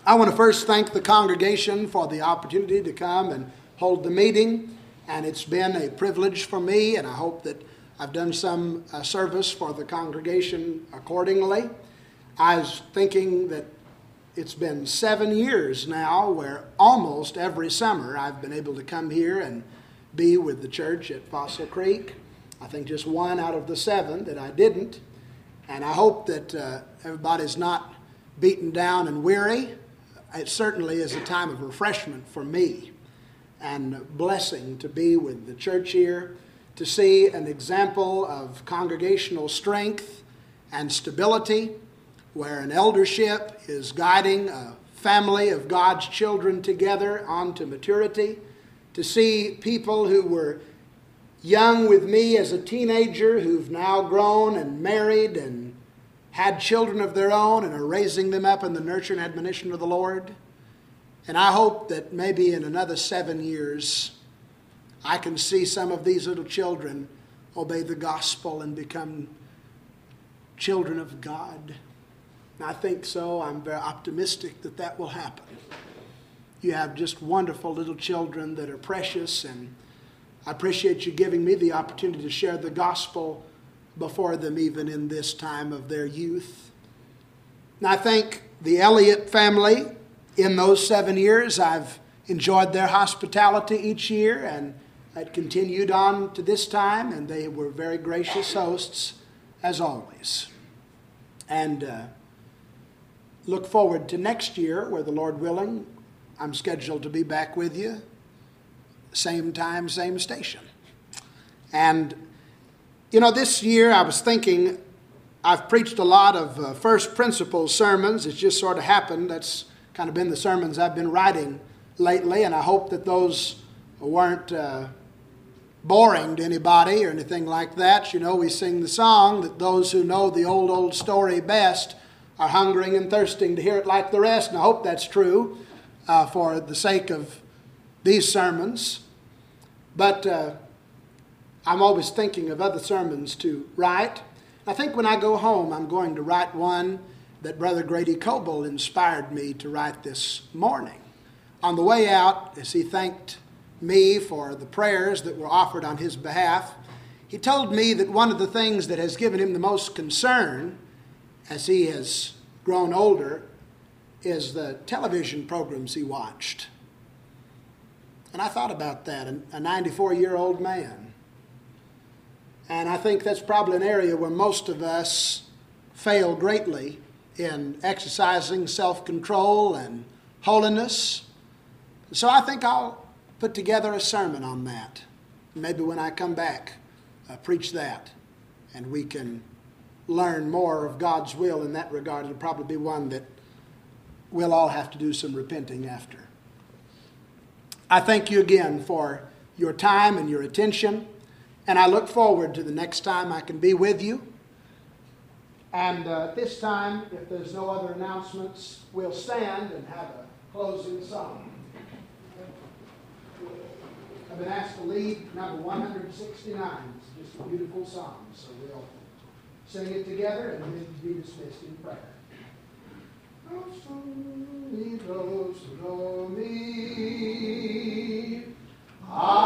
I want to first thank the congregation for the opportunity to come and hold the meeting, and it's been a privilege for me, and I hope that I've done some service for the congregation accordingly. I was thinking that it's been 7 years now where almost every summer I've been able to come here and be with the church at Fossil Creek. I think just 1 out of the 7 that I didn't. And I hope that everybody's not beaten down and weary. It certainly is a time of refreshment for me and blessing to be with the church here, to see an example of congregational strength and stability, where an eldership is guiding a family of God's children together onto maturity, to see people who were young with me as a teenager who've now grown and married and had children of their own and are raising them up in the nurture and admonition of the Lord. And I hope that maybe in another 7 years I can see some of these little children obey the gospel and become children of God. And I think so. I'm very optimistic that that will happen. You have just wonderful little children that are precious, and I appreciate you giving me the opportunity to share the gospel before them even in this time of their youth. And I thank the Elliott family. In those 7 years, I've enjoyed their hospitality each year, and it continued on to this time, and they were very gracious hosts as always. And look forward to next year where, the Lord willing, I'm scheduled to be back with you. Same time, same station. And, you know, this year I was thinking, I've preached a lot of first principles sermons. It's just sort of happened. That's kind of been the sermons I've been writing lately, and I hope that those weren't boring to anybody or anything like that. You know, we sing the song that those who know the old story best are hungering and thirsting to hear it like the rest, and I hope that's true for the sake of these sermons. But I'm always thinking of other sermons to write. I think when I go home, I'm going to write one that Brother Grady Coble inspired me to write this morning. On the way out, as he thanked me for the prayers that were offered on his behalf, he told me that one of the things that has given him the most concern as he has grown older is the television programs he watched. And I thought about that, a 94-year-old man. And I think that's probably an area where most of us fail greatly in exercising self-control and holiness. So I think I'll put together a sermon on that. Maybe when I come back, preach that, and we can learn more of God's will in that regard. It'll probably be one that we'll all have to do some repenting after. I thank you again for your time and your attention, and I look forward to the next time I can be with you. And this time, if there's no other announcements, we'll stand and have a closing song. I've been asked to lead number 169. It's just a beautiful song, so we'll sing it together and then be dismissed in prayer. Those who know me,